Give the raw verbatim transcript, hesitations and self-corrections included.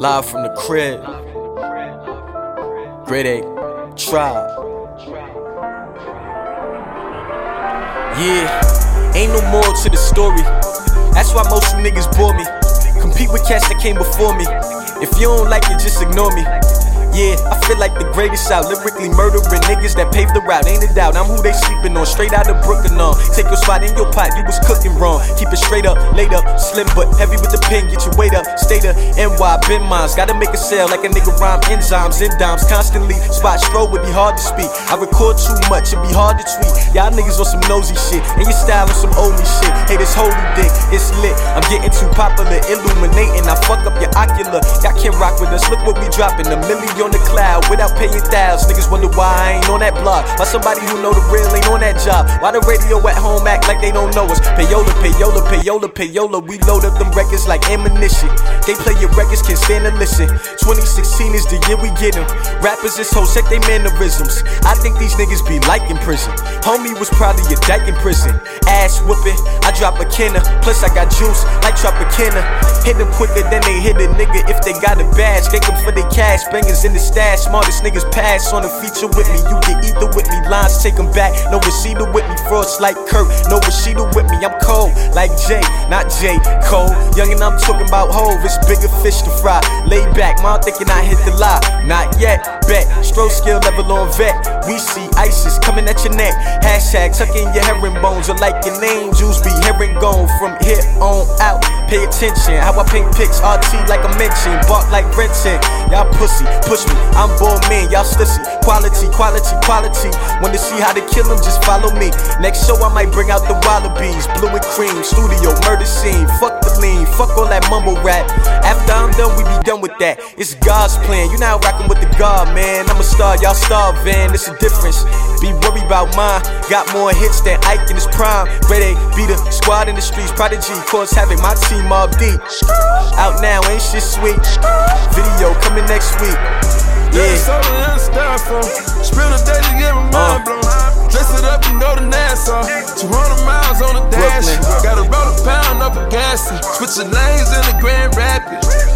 Live from the crib. Grade A Tribe. Yeah, ain't no moral to the story. That's why most niggas bore me. Compete with cats that came before me. If you don't like it, just ignore me. Yeah, I feel like the greatest out, lyrically murdering niggas that paved the route. Ain't a doubt, I'm who they sleeping on, straight out of Brooklyn on. Take your spot in your pot, you was cooking wrong. Keep it straight up, laid up, slim but heavy with the pen. Get your weight up, stay the N Y, been mines. Gotta make a sale like a nigga rhyme enzymes and dimes constantly. Spot stroll would be hard to speak. I record too much, it'd be hard to tweet. Y'all niggas on some nosy shit, and your style on some oldie shit. Hey, this holy dick, it's lit. I'm getting too popular, illuminating. I fuck up your ocular. Y'all can't rock with us, look what we dropping. A million on the cloud without paying thousands. Niggas wonder why I ain't on that block. Why somebody who know the real ain't on that job. Why the radio at home act like they don't know us. Payola, payola, payola, payola. We load up them records like ammunition. They play your records, can't stand to listen. twenty sixteen is the year we get them. Rappers is hoes, check they mannerisms. I think these niggas be like in prison. Homie was probably a dyke in prison. Ass whooping, I drop a kenna. Plus I got juice like Tropicana. Hit them quicker than they hit a nigga if they got a badge. Gank them for their cash, bangers in the stash. Smartest niggas pass on a feature with me. You get either with me, lines take them back. No receiver with me, frost like Kirk. No receiver with me, I'm cold like Jay, not J. Cole. Young and I'm talking about Hove, it's bigger fish to fry. Lay back, mom thinking I hit the lie. Not yet, bet. Stroke skill level on vet. We see ISIS coming at your neck. Hashtag tuck in your herringbones. Or like your name, Jews be herringbone. From here on out, pay attention. How I paint pics, R T like I mentioned. Bark like Renton. Y'all pussy, push me. I'm born man, y'all stussy. Quality, quality, quality. Want to see how to kill them, just follow me. Next show I might bring out the wallabies. Blue and cream, studio, murder scene. Fuck the lean, fuck all that mumble rap. After I'm done, we be done with that. It's God's plan, you now rockin' with the God, man. I'm a star, y'all starving, it's a difference. Be worried about mine. Got more hits than Ike in his prime. Grade A, be the squad in the streets. Prodigy, cause having my team all deep. Out now, ain't shit sweet. Video coming next week. Yeah, it's something in the styrofoam. Spend a day to get my mind blown. Dress it up, you know the Nassau. two hundred miles on the dash. Gotta roll a pound up a gas. Switch the lanes in the Grand Rapids.